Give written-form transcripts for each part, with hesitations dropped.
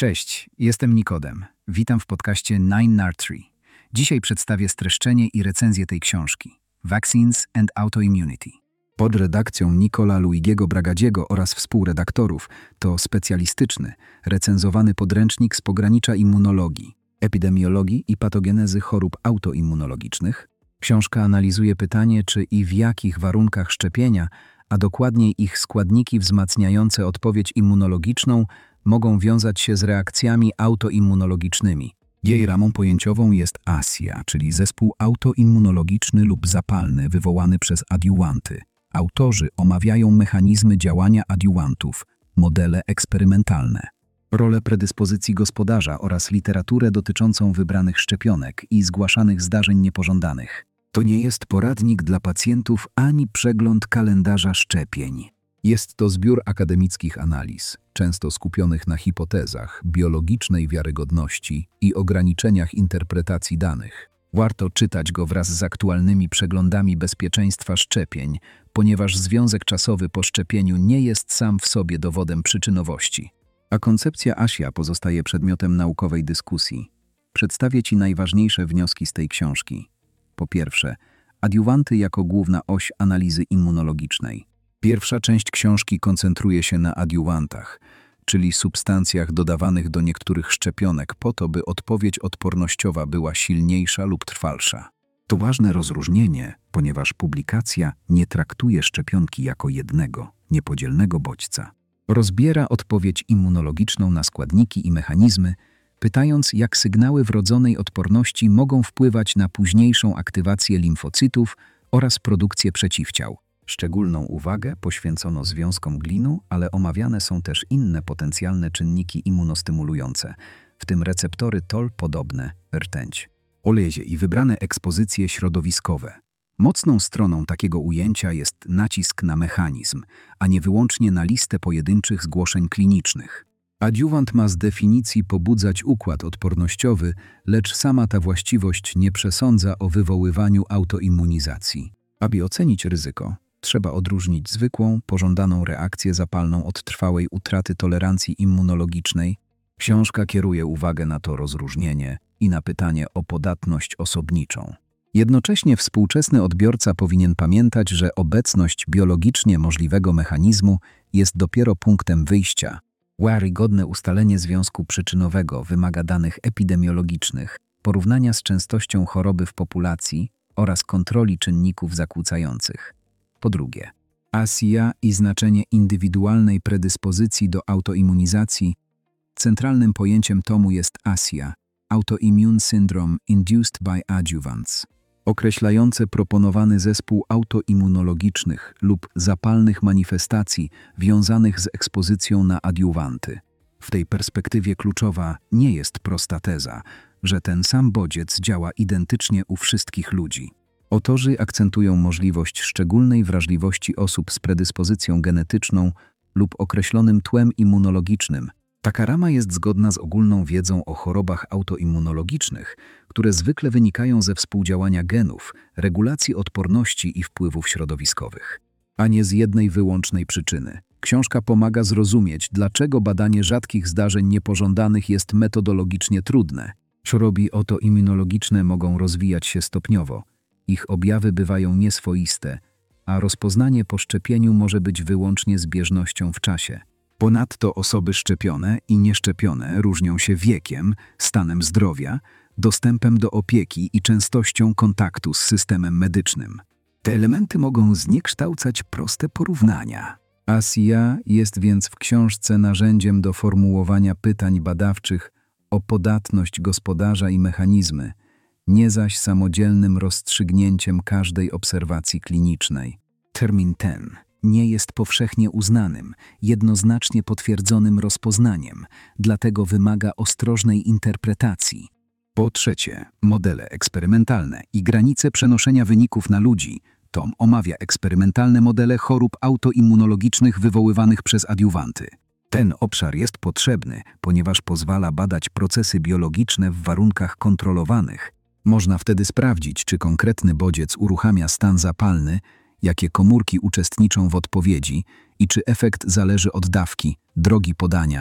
Cześć, jestem Nikodem. Witam w podcaście 9NAR3. Dzisiaj przedstawię streszczenie i recenzję tej książki Vaccines and Autoimmunity. Pod redakcją Nicola Luigiego Bragadziego oraz współredaktorów to specjalistyczny, recenzowany podręcznik z pogranicza immunologii, epidemiologii i patogenezy chorób autoimmunologicznych. Książka analizuje pytanie, czy i w jakich warunkach szczepienia, a dokładniej ich składniki wzmacniające odpowiedź immunologiczną, mogą wiązać się z reakcjami autoimmunologicznymi. Jej ramą pojęciową jest ASIA, czyli zespół autoimmunologiczny lub zapalny wywołany przez adiuwanty. Autorzy omawiają mechanizmy działania adiuwantów, modele eksperymentalne, rolę predyspozycji gospodarza oraz literaturę dotyczącą wybranych szczepionek i zgłaszanych zdarzeń niepożądanych. To nie jest poradnik dla pacjentów ani przegląd kalendarza szczepień. Jest to zbiór akademickich analiz, często skupionych na hipotezach, biologicznej wiarygodności i ograniczeniach interpretacji danych. Warto czytać go wraz z aktualnymi przeglądami bezpieczeństwa szczepień, ponieważ związek czasowy po szczepieniu nie jest sam w sobie dowodem przyczynowości. A koncepcja ASIA pozostaje przedmiotem naukowej dyskusji. Przedstawię Ci najważniejsze wnioski z tej książki. Po pierwsze, adiuwanty jako główna oś analizy immunologicznej. Pierwsza część książki koncentruje się na adiuwantach, czyli substancjach dodawanych do niektórych szczepionek po to, by odpowiedź odpornościowa była silniejsza lub trwalsza. To ważne rozróżnienie, ponieważ publikacja nie traktuje szczepionki jako jednego, niepodzielnego bodźca. Rozbiera odpowiedź immunologiczną na składniki i mechanizmy, pytając, jak sygnały wrodzonej odporności mogą wpływać na późniejszą aktywację limfocytów oraz produkcję przeciwciał. Szczególną uwagę poświęcono związkom glinu, ale omawiane są też inne potencjalne czynniki immunostymulujące, w tym receptory TOL podobne, rtęć, olezie i wybrane ekspozycje środowiskowe. Mocną stroną takiego ujęcia jest nacisk na mechanizm, a nie wyłącznie na listę pojedynczych zgłoszeń klinicznych. Adiuwant ma z definicji pobudzać układ odpornościowy, lecz sama ta właściwość nie przesądza o wywoływaniu autoimmunizacji. Aby ocenić ryzyko, trzeba odróżnić zwykłą, pożądaną reakcję zapalną od trwałej utraty tolerancji immunologicznej. Książka kieruje uwagę na to rozróżnienie i na pytanie o podatność osobniczą. Jednocześnie współczesny odbiorca powinien pamiętać, że obecność biologicznie możliwego mechanizmu jest dopiero punktem wyjścia. Wiarygodne ustalenie związku przyczynowego wymaga danych epidemiologicznych, porównania z częstością choroby w populacji oraz kontroli czynników zakłócających. Po drugie, ASIA i znaczenie indywidualnej predyspozycji do autoimmunizacji. Centralnym pojęciem tomu jest ASIA, Autoimmune Syndrome Induced by Adjuvants, określające proponowany zespół autoimmunologicznych lub zapalnych manifestacji wiązanych z ekspozycją na adiuwanty. W tej perspektywie kluczowa nie jest prosta teza, że ten sam bodziec działa identycznie u wszystkich ludzi. Autorzy akcentują możliwość szczególnej wrażliwości osób z predyspozycją genetyczną lub określonym tłem immunologicznym. Taka rama jest zgodna z ogólną wiedzą o chorobach autoimmunologicznych, które zwykle wynikają ze współdziałania genów, regulacji odporności i wpływów środowiskowych, a nie z jednej wyłącznej przyczyny. Książka pomaga zrozumieć, dlaczego badanie rzadkich zdarzeń niepożądanych jest metodologicznie trudne. Choroby autoimmunologiczne mogą rozwijać się stopniowo. Ich objawy bywają nieswoiste, a rozpoznanie po szczepieniu może być wyłącznie zbieżnością w czasie. Ponadto osoby szczepione i nieszczepione różnią się wiekiem, stanem zdrowia, dostępem do opieki i częstością kontaktu z systemem medycznym. Te elementy mogą zniekształcać proste porównania. ASIA jest więc w książce narzędziem do formułowania pytań badawczych o podatność gospodarza i mechanizmy, nie zaś samodzielnym rozstrzygnięciem każdej obserwacji klinicznej. Termin ten nie jest powszechnie uznanym, jednoznacznie potwierdzonym rozpoznaniem, dlatego wymaga ostrożnej interpretacji. Po trzecie, modele eksperymentalne i granice przenoszenia wyników na ludzi. Tom omawia eksperymentalne modele chorób autoimmunologicznych wywoływanych przez adiuwanty. Ten obszar jest potrzebny, ponieważ pozwala badać procesy biologiczne w warunkach kontrolowanych. Można wtedy sprawdzić, czy konkretny bodziec uruchamia stan zapalny, jakie komórki uczestniczą w odpowiedzi i czy efekt zależy od dawki, drogi podania,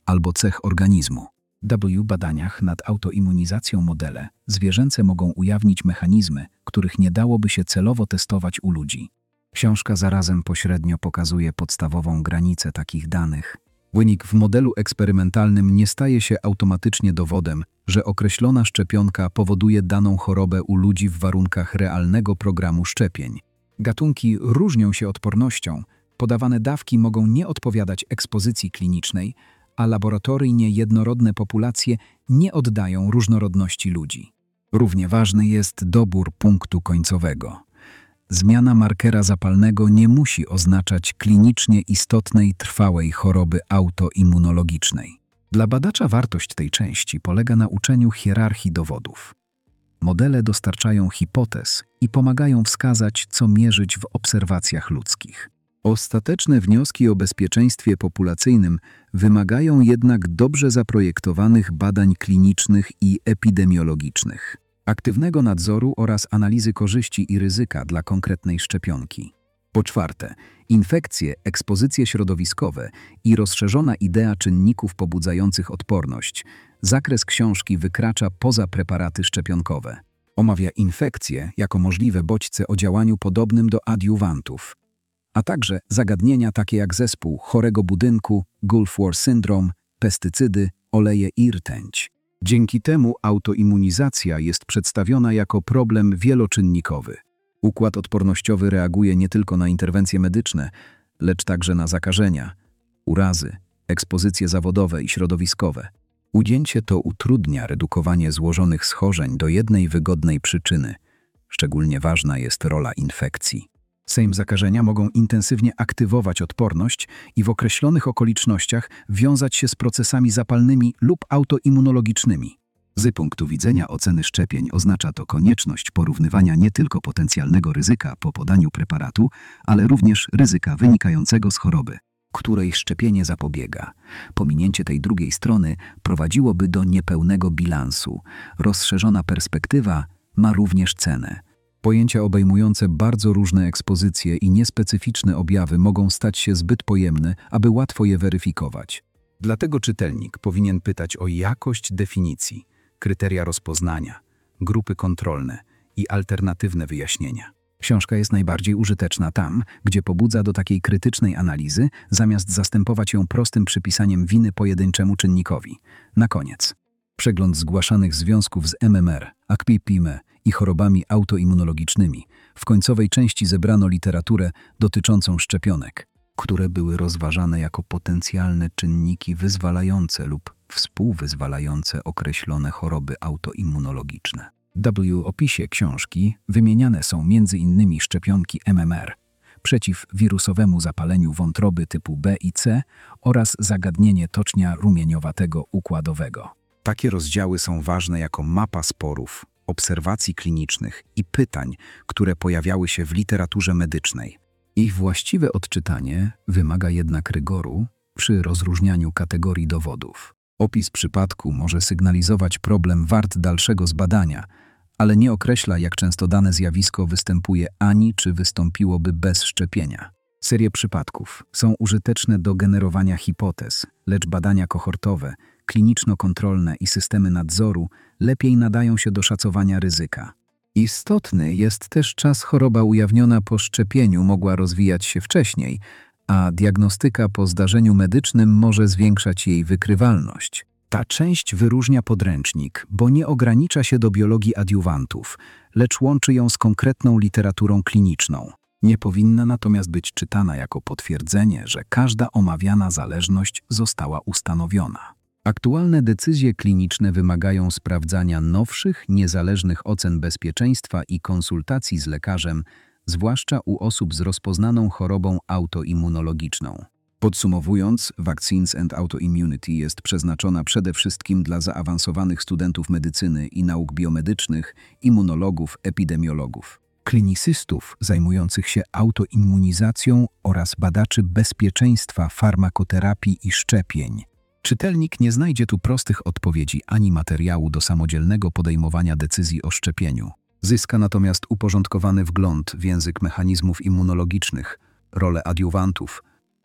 albo cech organizmu. W badaniach nad autoimmunizacją modele zwierzęce mogą ujawnić mechanizmy, których nie dałoby się celowo testować u ludzi. Książka zarazem pośrednio pokazuje podstawową granicę takich danych. Wynik w modelu eksperymentalnym nie staje się automatycznie dowodem, że określona szczepionka powoduje daną chorobę u ludzi w warunkach realnego programu szczepień. Gatunki różnią się odpornością, podawane dawki mogą nie odpowiadać ekspozycji klinicznej, a laboratoryjnie jednorodne populacje nie oddają różnorodności ludzi. Równie ważny jest dobór punktu końcowego. Zmiana markera zapalnego nie musi oznaczać klinicznie istotnej trwałej choroby autoimmunologicznej. Dla badacza wartość tej części polega na uczeniu hierarchii dowodów. Modele dostarczają hipotez i pomagają wskazać, co mierzyć w obserwacjach ludzkich. Ostateczne wnioski o bezpieczeństwie populacyjnym wymagają jednak dobrze zaprojektowanych badań klinicznych i epidemiologicznych, aktywnego nadzoru oraz analizy korzyści i ryzyka dla konkretnej szczepionki. Po czwarte, infekcje, ekspozycje środowiskowe i rozszerzona idea czynników pobudzających odporność. Zakres książki wykracza poza preparaty szczepionkowe. Omawia infekcje jako możliwe bodźce o działaniu podobnym do adiuwantów, a także zagadnienia takie jak zespół chorego budynku, Gulf War Syndrome, pestycydy, oleje i rtęć. Dzięki temu autoimmunizacja jest przedstawiona jako problem wieloczynnikowy. Układ odpornościowy reaguje nie tylko na interwencje medyczne, lecz także na zakażenia, urazy, ekspozycje zawodowe i środowiskowe. Ujęcie to utrudnia redukowanie złożonych schorzeń do jednej wygodnej przyczyny. Szczególnie ważna jest rola infekcji. Sejm zakażenia mogą intensywnie aktywować odporność i w określonych okolicznościach wiązać się z procesami zapalnymi lub autoimmunologicznymi. Z punktu widzenia oceny szczepień oznacza to konieczność porównywania nie tylko potencjalnego ryzyka po podaniu preparatu, ale również ryzyka wynikającego z choroby, której szczepienie zapobiega. Pominięcie tej drugiej strony prowadziłoby do niepełnego bilansu. Rozszerzona perspektywa ma również cenę. Pojęcia obejmujące bardzo różne ekspozycje i niespecyficzne objawy mogą stać się zbyt pojemne, aby łatwo je weryfikować. Dlatego czytelnik powinien pytać o jakość definicji, kryteria rozpoznania, grupy kontrolne i alternatywne wyjaśnienia. Książka jest najbardziej użyteczna tam, gdzie pobudza do takiej krytycznej analizy, zamiast zastępować ją prostym przypisaniem winy pojedynczemu czynnikowi. Na koniec. Przegląd zgłaszanych związków z MMR, ACPIME i chorobami autoimmunologicznymi. W końcowej części zebrano literaturę dotyczącą szczepionek, które były rozważane jako potencjalne czynniki wyzwalające lub współwyzwalające określone choroby autoimmunologiczne. W opisie książki wymieniane są m.in. szczepionki MMR przeciw wirusowemu zapaleniu wątroby typu B i C oraz zagadnienie tocznia rumieniowatego układowego. Takie rozdziały są ważne jako mapa sporów, obserwacji klinicznych i pytań, które pojawiały się w literaturze medycznej. Ich właściwe odczytanie wymaga jednak rygoru przy rozróżnianiu kategorii dowodów. Opis przypadku może sygnalizować problem wart dalszego zbadania, ale nie określa, jak często dane zjawisko występuje ani czy wystąpiłoby bez szczepienia. Serie przypadków są użyteczne do generowania hipotez, lecz badania kohortowe, kliniczno-kontrolne i systemy nadzoru lepiej nadają się do szacowania ryzyka. Istotny jest też czas. Choroba ujawniona po szczepieniu mogła rozwijać się wcześniej, a diagnostyka po zdarzeniu medycznym może zwiększać jej wykrywalność. Ta część wyróżnia podręcznik, bo nie ogranicza się do biologii adiuwantów, lecz łączy ją z konkretną literaturą kliniczną. Nie powinna natomiast być czytana jako potwierdzenie, że każda omawiana zależność została ustanowiona. Aktualne decyzje kliniczne wymagają sprawdzania nowszych, niezależnych ocen bezpieczeństwa i konsultacji z lekarzem, zwłaszcza u osób z rozpoznaną chorobą autoimmunologiczną. Podsumowując, Vaccines and Autoimmunity jest przeznaczona przede wszystkim dla zaawansowanych studentów medycyny i nauk biomedycznych, immunologów, epidemiologów, klinicystów zajmujących się autoimmunizacją oraz badaczy bezpieczeństwa farmakoterapii i szczepień. Czytelnik nie znajdzie tu prostych odpowiedzi ani materiału do samodzielnego podejmowania decyzji o szczepieniu. Zyska natomiast uporządkowany wgląd w język mechanizmów immunologicznych, rolę adiuwantów,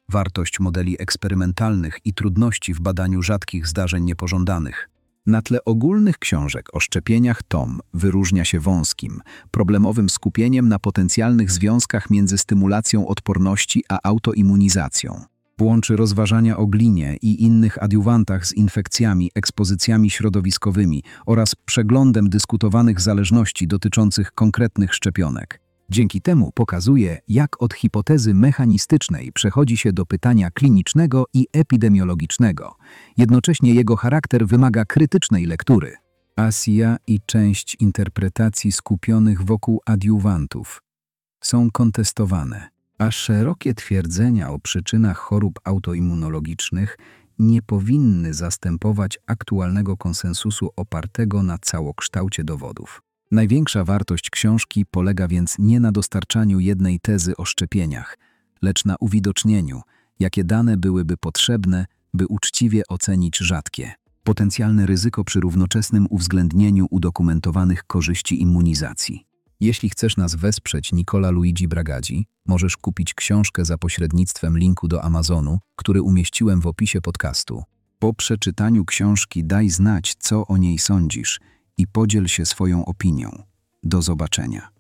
wartość modeli eksperymentalnych i trudności w badaniu rzadkich zdarzeń niepożądanych. Na tle ogólnych książek o szczepieniach tom wyróżnia się wąskim, problemowym skupieniem na potencjalnych związkach między stymulacją odporności a autoimmunizacją. Łączy rozważania o glinie i innych adiuwantach z infekcjami, ekspozycjami środowiskowymi oraz przeglądem dyskutowanych zależności dotyczących konkretnych szczepionek. Dzięki temu pokazuje, jak od hipotezy mechanistycznej przechodzi się do pytania klinicznego i epidemiologicznego. Jednocześnie jego charakter wymaga krytycznej lektury. Azja i część interpretacji skupionych wokół adiuwantów są kontestowane, a szerokie twierdzenia o przyczynach chorób autoimmunologicznych nie powinny zastępować aktualnego konsensusu opartego na całokształcie dowodów. Największa wartość książki polega więc nie na dostarczaniu jednej tezy o szczepieniach, lecz na uwidocznieniu, jakie dane byłyby potrzebne, by uczciwie ocenić rzadkie potencjalne ryzyko przy równoczesnym uwzględnieniu udokumentowanych korzyści immunizacji. Jeśli chcesz nas wesprzeć, Nicola Luigi Bragadzi, możesz kupić książkę za pośrednictwem linku do Amazonu, który umieściłem w opisie podcastu. Po przeczytaniu książki daj znać, co o niej sądzisz i podziel się swoją opinią. Do zobaczenia.